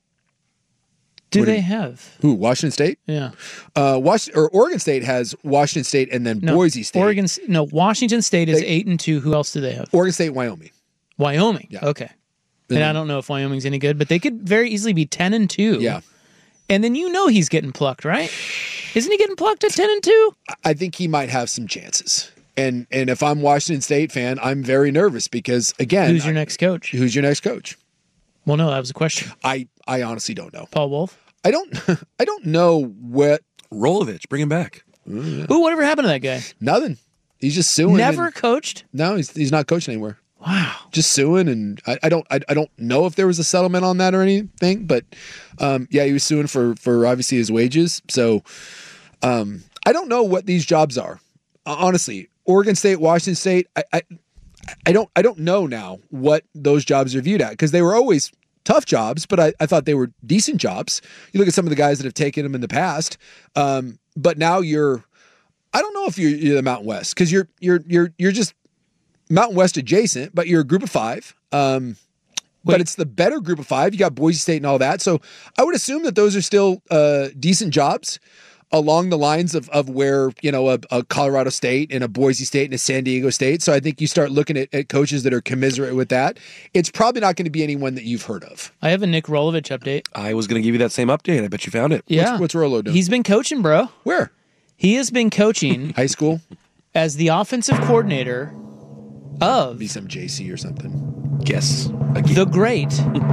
do What do they you- have? Who, Washington State? Yeah. Uh, Washington, or Oregon State has Washington State and then No, Boise State. Oregon. No, Washington State is They- eight and two. Who else do they have? Oregon State, Wyoming. Wyoming. Yeah. Okay. And And then- I don't know if Wyoming's any good, but they could very easily be ten and two. Yeah. And then you know he's getting plucked, right? Isn't he getting plucked at ten and two? I think he might have some chances. And and if I'm Washington State fan, I'm very nervous because, again, Who's your next coach? who's your next coach? Well, no, that was a question. I, I honestly don't know. Paul Wolf. I don't I don't know what Rolovich, bring him back. Ooh, whatever happened to that guy? Nothing. He's just suing. Never and- coached? no, he's he's not coaching anywhere. Wow. Just suing, and I, I don't I, I don't know if there was a settlement on that or anything, but um, yeah, he was suing for for obviously his wages. So um, I don't know what these jobs are. Uh, honestly, Oregon State, Washington State, I, I I don't I don't know now what those jobs are viewed at because they were always tough jobs, but I, I thought they were decent jobs. You look at some of the guys that have taken them in the past, um, but now you're I don't know if you're, you're the Mountain West because you're you're you're you're just Mountain West adjacent, but you're a group of five. Um, but it's the better group of five. You got Boise State and all that. So I would assume that those are still uh, decent jobs along the lines of, of where, you know, a, a Colorado State and a Boise State and a San Diego State. So I think you start looking at, at coaches that are commiserate with that. It's probably not going to be anyone that you've heard of. I have a Nick Rolovich update. I was going to give you that same update. I bet you found it. Yeah. What's, what's Rolo doing? He's been coaching, bro. Where? He has been coaching. High school? As the offensive coordinator of... Be some J C or something. Guess. Again. The great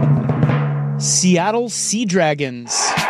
Seattle Sea Dragons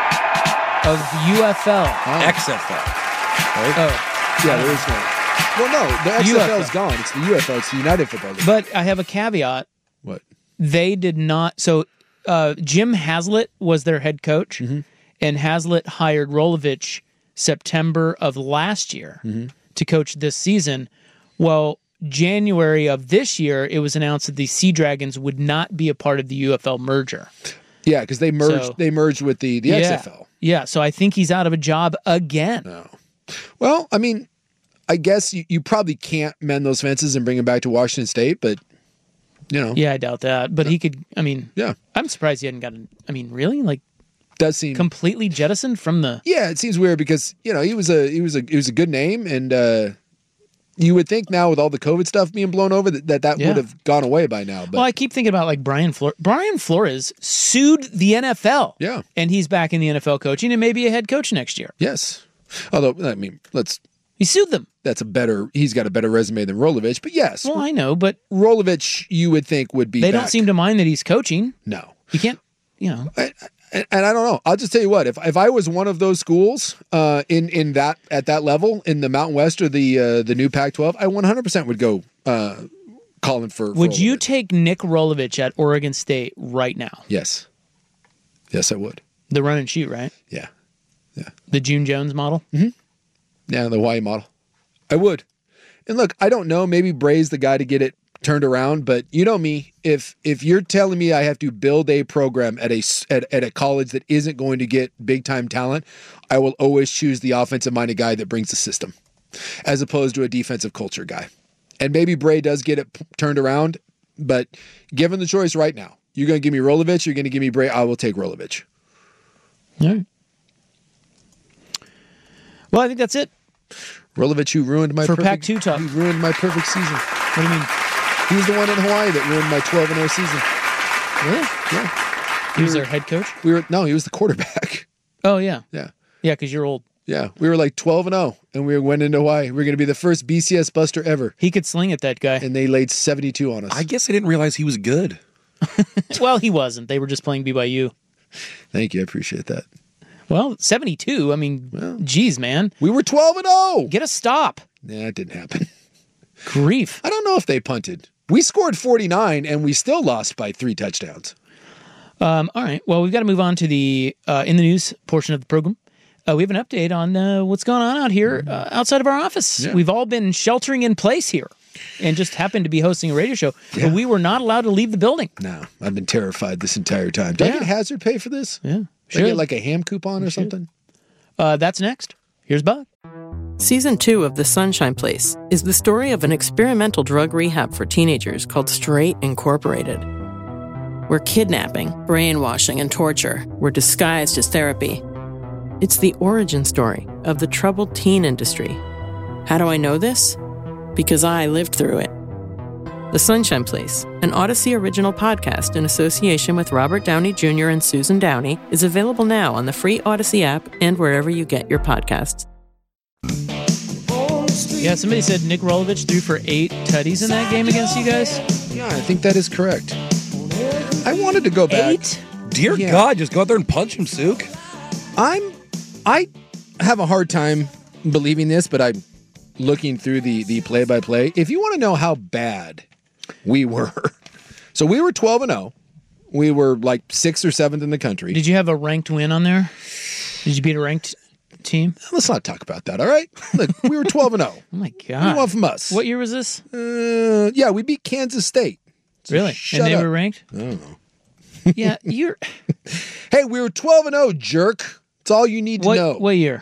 of U F L. Oh. X F L. Right? Oh. Yeah, there is no... Well, no, the X F L is gone. It's the U F L. It's the United Football League. But I have a caveat. What? They did not... So uh, Jim Haslett was their head coach, mm-hmm. and Haslett hired Rolovich September of last year mm-hmm. to coach this season. Well, January of this year, it was announced that the Sea Dragons would not be a part of the U F L merger. Yeah, because they merged. So, they merged with the, the yeah, X F L. Yeah, so I think he's out of a job again. No. Well, I mean, I guess you, you probably can't mend those fences and bring him back to Washington State, but you know. Yeah, I doubt that. But he could. I mean, yeah, I'm surprised he hadn't gotten. I mean, really, like. Does seem completely jettisoned from the. Yeah, it seems weird because you know he was a he was a he was a good name, and uh, you would think now with all the COVID stuff being blown over that that, that Yeah. would have gone away by now. But Well, I keep thinking about like Brian Flores. Brian Flores sued the N F L. Yeah, and he's back in the N F L coaching and maybe a head coach next year. yes, although I mean, let's he sued them. That's a better. He's got a better resume than Rolovich, but yes. Well, I know, but Rolovich, you would think would be. They back. don't seem to mind that he's coaching. No, you can't. You know. I, And, and I don't know. I'll just tell you what. If if I was one of those schools uh, in in that at that level in the Mountain West or the uh, the new Pac twelve, I one hundred percent would go uh, calling for. for Would you Rolovich. take Nick Rolovich at Oregon State right now? Yes. Yes, I would. The run and shoot, right? Yeah. Yeah. The June Jones model. Mm-hmm. Yeah, the Hawaii model. I would. And look, I don't know. Maybe Bray's the guy to get it turned around, but you know me. If if you're telling me I have to build a program at a at, at a college that isn't going to get big time talent, I will always choose the offensive minded guy that brings the system, as opposed to a defensive culture guy. And maybe Bray does get it p- turned around, but given the choice right now, you're going to give me Rolovich, you're going to give me Bray. I will take Rolovich. All right. Well, I think that's it. Rolovich, who ruined my For perfect, Pac two talk. He ruined my perfect season. What do you mean? He was the one in Hawaii that ruined my twelve and oh season. Really? Yeah. He was their head coach? We were no, he was the quarterback. Oh, yeah. Yeah. Yeah, because you're old. Yeah. We were like twelve and oh, and we went into Hawaii. We are going to be the first B C S buster ever. He could sling it, that guy. And they laid seventy-two on us. I guess I didn't realize he was good. Well, he wasn't. They were just playing B Y U. Thank you. I appreciate that. Well, seventy-two. I mean, well, geez, man. We were twelve and oh. Get a stop. Nah, it didn't happen. Grief. I don't know if they punted. We scored forty-nine, and we still lost by three touchdowns. Um, all right. Well, we've got to move on to the uh, in the news portion of the program. Uh, we have an update on uh, what's going on out here uh, outside of our office. Yeah. We've all been sheltering in place here and just happened to be hosting a radio show. Yeah. But we were not allowed to leave the building. No, I've been terrified this entire time. Do Yeah. I get hazard pay for this? Yeah. Should I get like a ham coupon or something? Uh, that's next. Here's Bud. Season two of The Sunshine Place is the story of an experimental drug rehab for teenagers called Straight Incorporated, where kidnapping, brainwashing, and torture were disguised as therapy. It's the origin story of the troubled teen industry. How do I know this? Because I lived through it. The Sunshine Place, an Odyssey original podcast in association with Robert Downey Junior and Susan Downey, is available now on the free Odyssey app and wherever you get your podcasts. Yeah, somebody said Nick Rolovich threw for eight tutties in that game against you guys. Yeah, I think that is correct. I wanted to go back. Eight? Dear Yeah. God, just go out there and punch him, Sook. I'm, I have a hard time believing this, but I'm looking through the the play by play. If you want to know how bad we were, so we were twelve and oh. We were like sixth or seventh in the country. Did you have a ranked win on there? Did you beat a ranked team? Let's not talk about that. All right. Look, we were twelve and oh. Oh my God! What do you want from us? What year was this? Uh, yeah, we beat Kansas State. So really? shut And they up. were ranked? I don't know. Yeah, you're. Hey, we were twelve and oh, jerk. It's all you need to What, know. what year?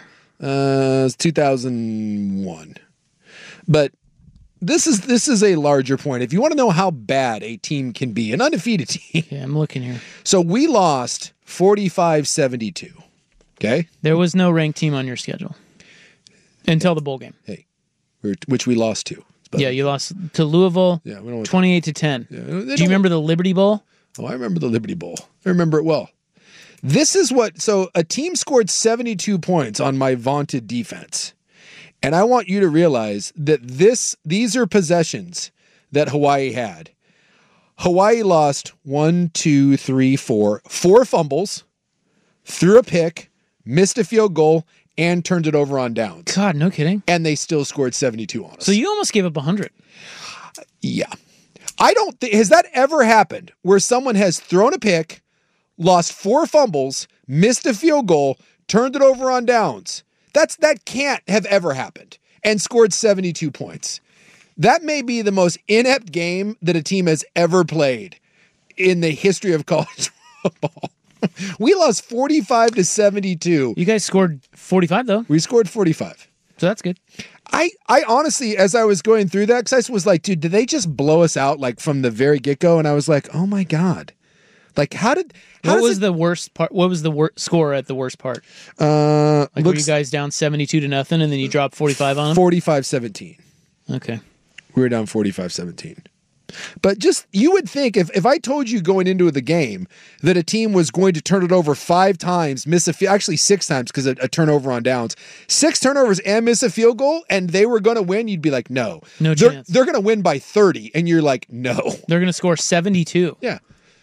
Uh, it's two thousand one. But this is this is a larger point. If you want to know how bad a team can be, an undefeated team. Yeah, I'm looking here. So we lost forty-five seventy-two. Okay? There was no ranked team on your schedule until the bowl game. Hey, which we lost to. Yeah, you lost to Louisville yeah, we don't twenty-eight to ten. Yeah, Do you remember the Liberty Bowl? Oh, I remember the Liberty Bowl. I remember it well. This is what, so a team scored seventy-two points on my vaunted defense. And I want you to realize that this, these are possessions that Hawaii had. Hawaii lost one, two, three, four, four fumbles, threw a pick, missed a field goal, and turned it over on downs. God, no kidding. And they still scored seventy-two on us. So you almost gave up one hundred. Yeah. I don't think, has that ever happened where someone has thrown a pick, lost four fumbles, missed a field goal, turned it over on downs? That's that can't have ever happened and scored seventy-two points. That may be the most inept game that a team has ever played in the history of college football. We lost forty-five to seventy-two. You guys scored forty-five though. We scored forty-five. So that's good. I, I honestly, as I was going through that, because I was like, dude, did they just blow us out like from the very get-go? And I was like, oh my God. Like, how did... How what was it, the worst part? What was the wor- score at the worst part? Uh, like, looks, were you guys down seventy-two to nothing and then you dropped forty-five on them? forty-five seventeen. Okay. We were down forty-five seventeen. But just, you would think if, if I told you going into the game that a team was going to turn it over five times, miss a field, actually six times because a, a turnover on downs, six turnovers and miss a field goal, and they were going to win, you'd be like, no. No they're, chance. They're going to win by thirty, and you're like, no. They're going to score seventy-two. Yeah.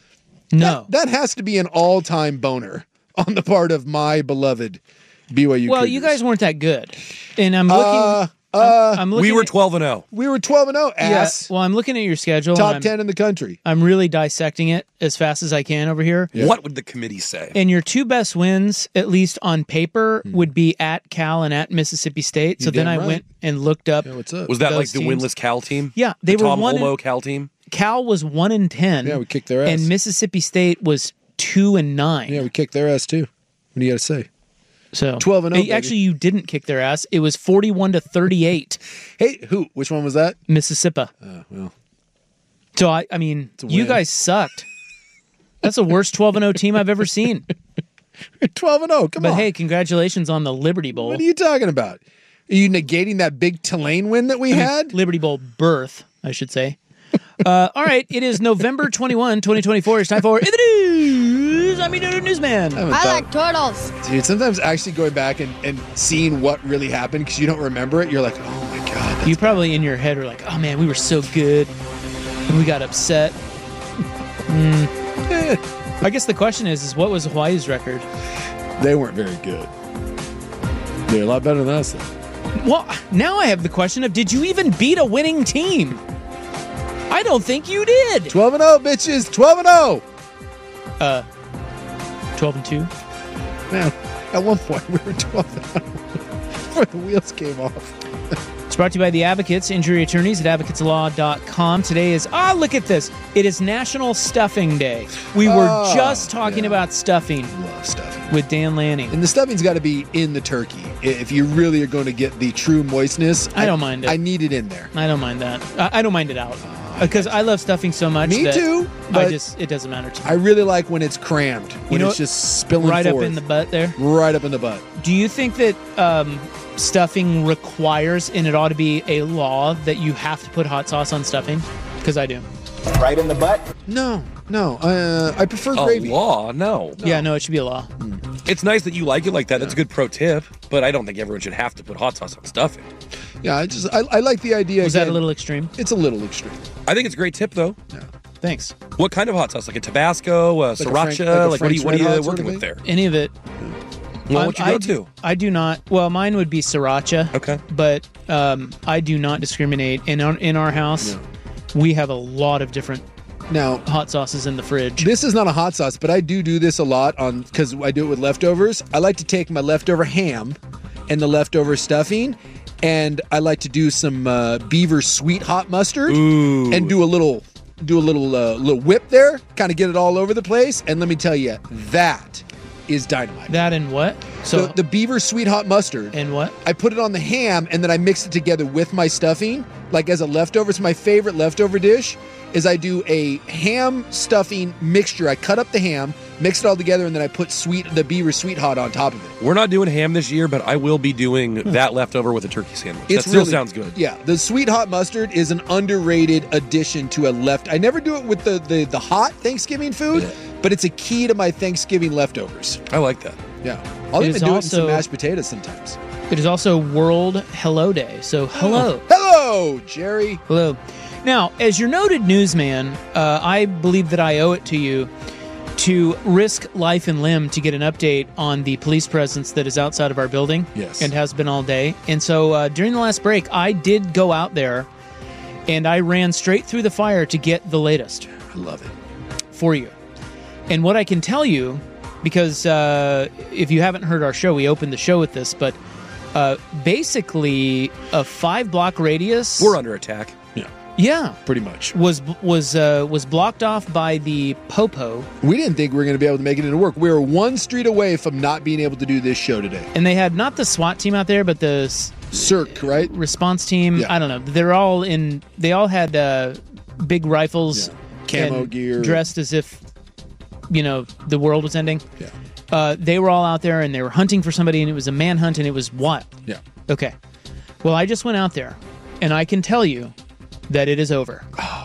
No. That, that has to be an all-time boner on the part of my beloved B Y U Well, Cougars. you guys weren't that good. And I'm looking... Uh, I'm, uh, I'm looking we were at- twelve and oh. We were twelve and oh, ass. Yeah, well, I'm looking at your schedule. Top and I'm, ten in the country. I'm really dissecting it as fast as I can over here. Yeah. What would the committee say? And your two best wins, at least on paper, would be at Cal and at Mississippi State. So You're then I damn right. went and looked up. Yeah, what's up? Was that those like the teams. winless Cal team? Yeah, they the were Tom one Holmoe in- Cal team? Cal was one and ten. Yeah, we kicked their ass. And Mississippi State was two and nine. Yeah, we kicked their ass too. What do you got to say? So twelve and oh, Hey, baby. actually, you didn't kick their ass. It was forty-one to thirty-eight. Hey, who? Which one was that? Mississippi. Oh, well. So I, I mean, a you win. guys sucked. That's the worst twelve and oh team I've ever seen. twelve and oh, come But on. hey, congratulations on the Liberty Bowl. What are you talking about? Are you negating that big Tulane win that we had? Liberty Bowl berth, I should say. Uh, all right, it is November twenty-first, twenty twenty-four. It's time for In the News. I'm your newsman. haven't I thought- like turtles. Dude, sometimes actually going back and, and seeing what really happened because you don't remember it, you're like, oh my God. That's You probably in your head are like, oh man, we were so good. And we got upset. Mm. Eh, I guess the question is, is what was Hawaii's record? they weren't very good. They're a lot better than us, though. Well, now I have the question of, did you even beat a winning team? I don't think you did. twelve and oh, bitches. twelve and oh. Uh, twelve and two. Man, at one point we were twelve and oh before the wheels came off. It's brought to you by the Advocates, injury attorneys at advocates law dot com. Today is, ah, look at this. It is National Stuffing Day. We were Oh, just talking yeah. about stuffing Love stuffing. with Dan Lanning. And the stuffing's got to be in the turkey. If you really are going to get the true moistness, I don't mind it. I need it in there. I don't mind that. I, I don't mind it out. Because I love stuffing so much. Me that too, I but just, it doesn't matter to me. I really like when it's crammed, when know it's what? just spilling Right forth. up in the butt there. Right up in the butt. Do you think that um, stuffing requires, and it ought to be a law, that you have to put hot sauce on stuffing? Because I do. Right in the butt? No, no. Uh, I prefer A gravy. law? No. Yeah, no, it should be a law. It's nice that you like it like that. That's a good pro tip. But I don't think everyone should have to put hot sauce on stuffing. Yeah, I just I, I like the idea. Was that again. a little extreme? It's a little extreme. I think it's a great tip, though. Thanks. What kind of hot sauce? Like a Tabasco, a Like a sriracha? Frank- like a like, what are you, Frank's what are Red you Hot working sort of with thing? there? Any of it. Well, I'm- what you I go do, to? I do not. Well, mine would be sriracha. Okay. But um, I do not discriminate. In our, in our house, No. we have a lot of different Now, hot sauces in the fridge. this is not a hot sauce, but I do do this a lot on because I do it with leftovers. I like to take my leftover ham and the leftover stuffing, and I like to do some uh, Beaver sweet hot mustard Ooh. and do a little do a little uh, little whip there, kind of get it all over the place. And let me tell you, that is dynamite. That and what? So the, the Beaver Sweet Hot Mustard. And what? I put it on the ham, and then I mix it together with my stuffing, like as a leftover. It's my favorite leftover dish, is I do a ham stuffing mixture. I cut up the ham, mix it all together, and then I put sweet the Beaver Sweet Hot on top of it. We're not doing ham this year, but I will be doing that leftover with a turkey sandwich. It's that still really, sounds good. Yeah, the Sweet Hot Mustard is an underrated addition to a left. I never do it with the the, the hot Thanksgiving food, yeah. but it's a key to my Thanksgiving leftovers. I like that. Yeah, I'll It even is do it in also- some mashed potatoes sometimes. It is also World Hello Day. So hello. Hello, Jerry. Hello. Now, as your noted newsman, uh, I believe that I owe it to you to risk life and limb to get an update on the police presence that is outside of our building. Yes. And has been all day. And so uh, during the last break, I did go out there and I ran straight through the fire to get the latest. I love it. For you. And what I can tell you, because uh, if you haven't heard our show, we opened the show with this, but uh, basically a five block radius. We're under attack. Yeah. Yeah. Pretty much. Was was uh, was blocked off by the Popo. We didn't think we were going to be able to make it into work. We were one street away from not being able to do this show today. And they had not the SWAT team out there, but the s- Cirque, right? response team. Yeah. I don't know. They're all in. They all had uh, big rifles, Yeah. Camo and gear. dressed as if you know the world was ending. Yeah. Uh, they were all out there and they were hunting for somebody, and it was a manhunt, and it was wild. Yeah. Okay. Well, I just went out there, and I can tell you that it is over.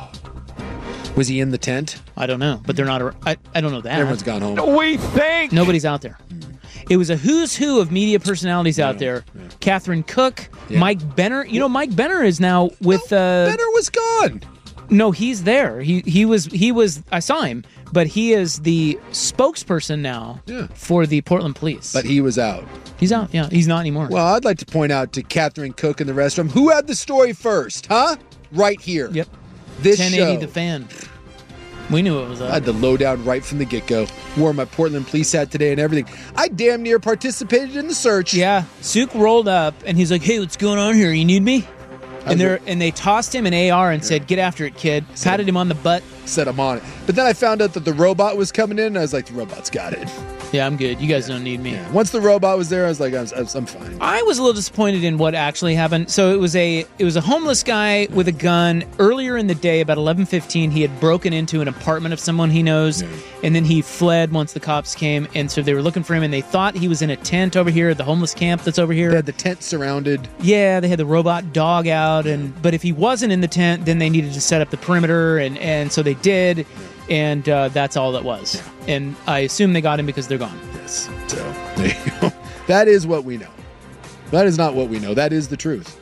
Was he in the tent? I don't know, but they're not. ar- I, I don't know that. Everyone's gone home. We think. Nobody's out there. It was a who's who of media personalities out there. Catherine Cook, Yeah. Mike Benner. You know, Mike Benner is now with. Uh, Benner was gone. No, he's there. He he was he was. I saw him, but he is the spokesperson now Yeah. for the Portland Police. But he was out. He's out. Yeah, he's not anymore. Well, I'd like to point out to Catherine Cook and the rest of them, who had the story first, huh? Right here. Yep. This ten eighty show. The Fan. We knew it was up. I had the lowdown right from the get-go. Wore my Portland Police hat today and everything. I damn near participated in the search. Yeah, Suk rolled up and he's like, "Hey, what's going on here? You need me?" And they and they tossed him an A R and said, "Get after it, kid." Patted him on the butt. Set him on it. But then I found out that the robot was coming in, and I was like, the robot's got it. Yeah, I'm good. You guys don't need me. Yeah. Once the robot was there, I was like, I'm, I'm fine. I was a little disappointed in what actually happened. So it was a it was a homeless guy with a gun. Earlier in the day, about eleven fifteen, he had broken into an apartment of someone he knows, Yeah. and then he fled once the cops came. And so they were looking for him, and they thought he was in a tent over here, the homeless camp that's over here. They had the tent surrounded. Yeah, they had the robot dog out, and but if he wasn't in the tent, then they needed to set up the perimeter, and, and so they did, and uh, that's all that was. And I assume they got him because they're gone. Yes. So there you go. That is what we know. That is not what we know. That is the truth.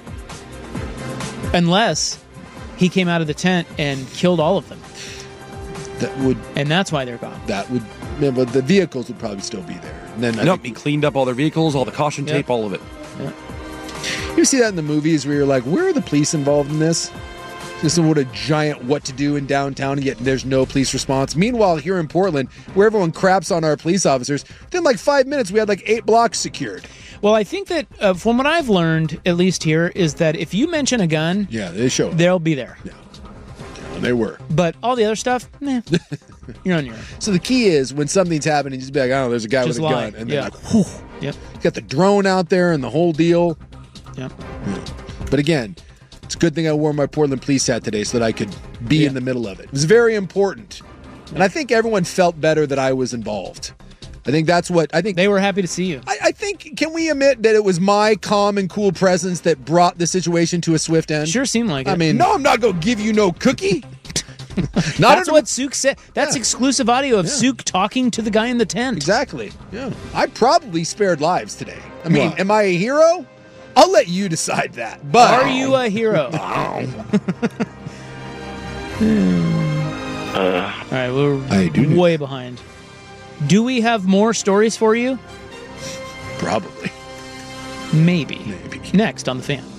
Unless he came out of the tent and killed all of them. That would, and that's why they're gone. That would, yeah, but the vehicles would probably still be there. And then I No, think- he cleaned up all their vehicles, all the caution Yep. tape, all of it. Yeah. You see that in the movies where you're like, where are the police involved in this? This is what a giant what to do in downtown, and yet there's no police response. Meanwhile, here in Portland, where everyone craps on our police officers, within like five minutes, we had like eight blocks secured. Well, I think that uh, from what I've learned, at least here, is that if you mention a gun, yeah, they show up. They'll be there. Yeah, and they were. But all the other stuff, nah, you're on your own. So the key is when something's happening, just be like, oh, there's a guy Just with a lie. gun, and Yeah. then like, whew, Yep. got the drone out there and the whole deal. Yep. But again, it's a good thing I wore my Portland Police hat today so that I could be in the middle of it. It was very important. And I think everyone felt better that I was involved. I think that's what I think. They were happy to see you. I, I think, can we admit that it was my calm and cool presence that brought the situation to a swift end? Sure seemed like it. I mean, no, I'm not going to give you no cookie. Not That's what Suk said. That's yeah. exclusive audio of yeah. Suk talking to the guy in the tent. Exactly. Yeah. I probably spared lives today. I mean, what? Am I a hero? I'll let you decide that. But are you a hero? uh, All right, we're I do way behind. Do we have more stories for you? Probably. Maybe. Maybe. Next on The Fan.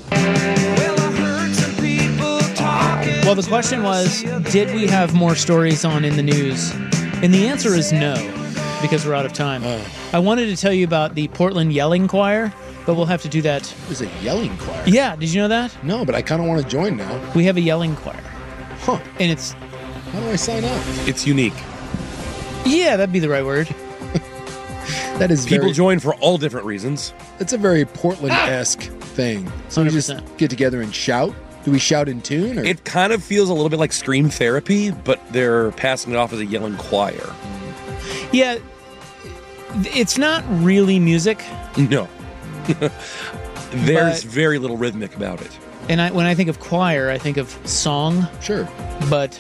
Well, the question was, did we have more stories on in the news? And the answer is no, because we're out of time. Oh. I wanted to tell you about the Portland Yelling Choir, but we'll have to do that. There's a yelling choir? Yeah, did you know that? No, but I kind of want to join now. We have a yelling choir. Huh. And it's... How do I sign up? It's unique. Yeah, that'd be the right word. That is People very, join for all different reasons. It's a very Portland-esque thing. So we just get together and shout. Do we shout in tune? Or? It kind of feels a little bit like scream therapy, but they're passing it off as a yelling choir. Yeah, it's not really music. No. There's But- very little rhythmic about it. And I, when I think of choir, I think of song. Sure. But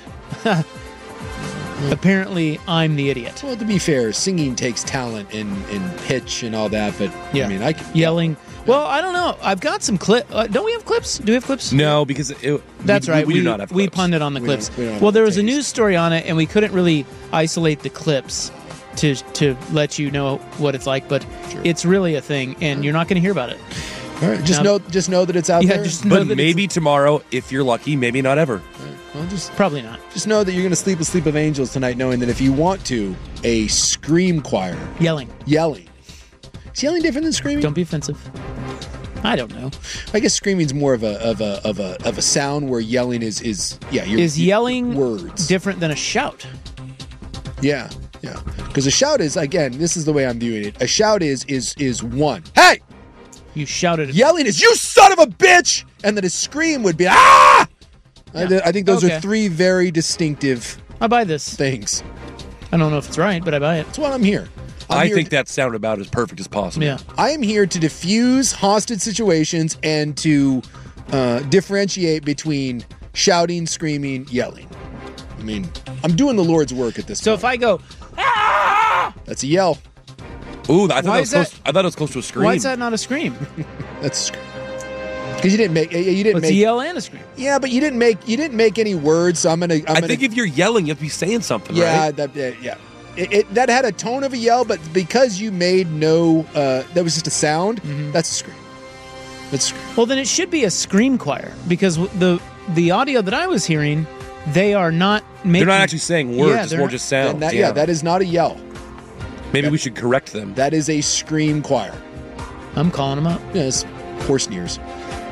apparently I'm the idiot. Well, to be fair, singing takes talent and, and pitch and all that, but Yeah. I mean, I can, Yelling. Well, I don't know. I've got some clip. Uh, don't we have clips? Do we have clips? No, because it, That's we, right. We, we do not have We clips. punted on the We clips. don't- we don't have well, there the was a taste. news story on it, and we couldn't really isolate the clips to to let you know what it's like. But Sure. it's really a thing, and you're not going to hear about it. All right, just Now- know, just know that it's out Yeah, there. just know But that maybe tomorrow, if you're lucky, maybe not ever. Well, just it's probably not just know that you're going to sleep a sleep of angels tonight, knowing that if you want to, a scream choir, yelling. yelling. Is yelling different than screaming? Don't be offensive. I don't know. I guess screaming's more of a of a of a of a sound, where yelling is is yeah. You're, Is yelling words different than a shout? Yeah, yeah. Because a shout is, again, this is the way I'm viewing it. A shout is is is one. Hey! You shouted. Yelling is you son of a bitch, and then a scream would be ah. I, th- I think those Okay. are three very distinctive I buy this. things. I don't know if it's right, but I buy it. That's why I'm here. I'm I here think to- that sounded about as perfect as possible. Yeah. I am here to diffuse hostage situations and to uh, differentiate between shouting, screaming, yelling. I mean, I'm doing the Lord's work at this So point. if I go, ah! That's a yell. Ooh, I thought, Why that was is that- close, I thought it was close to a scream. Why is that not a scream? That's a scream. Because you didn't make you didn't It's make a yell and a scream. yeah, but you didn't make you didn't make any words. So I'm gonna. I'm I gonna, think if you're yelling, you have to be saying something, yeah, right? that, uh, yeah. It, it, that had a tone of a yell, but because you made no, uh, that was just a sound. Mm-hmm. That's a scream. That's a scream. Well, then it should be a scream choir because the the audio that I was hearing, they are not making. They're not actually saying words, Yeah, it's they're more not- just sounds. And that, yeah. that is not a yell. Maybe we should correct them. That is a scream choir. I'm calling them up. Yes, horse ears.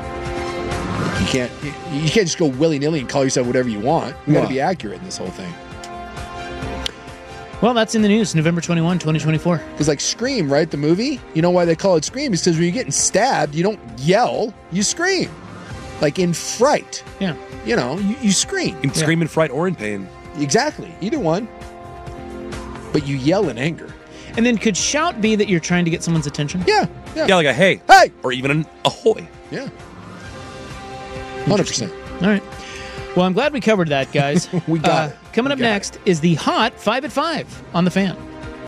You can't you, you can't just go willy nilly and call yourself whatever you want. You got to Wow. be accurate in this whole thing. Well, that's in the news, November twenty-first, twenty twenty-four. Because like Scream, right? The movie. You know why they call it Scream? Is because when you're getting stabbed, you don't yell, you scream. Like in fright. Yeah. You know, you, you scream. You can scream in fright or in pain. Exactly. Either one. But you yell in anger. And then could shout be that you're trying to get someone's attention? Yeah. Yeah. Yeah, like a hey. Hey! Or even an ahoy. Yeah. one hundred percent. All right. Well, I'm glad we covered that, guys. We got uh, it. Coming We up got it. next is the hot five at five on the Fan.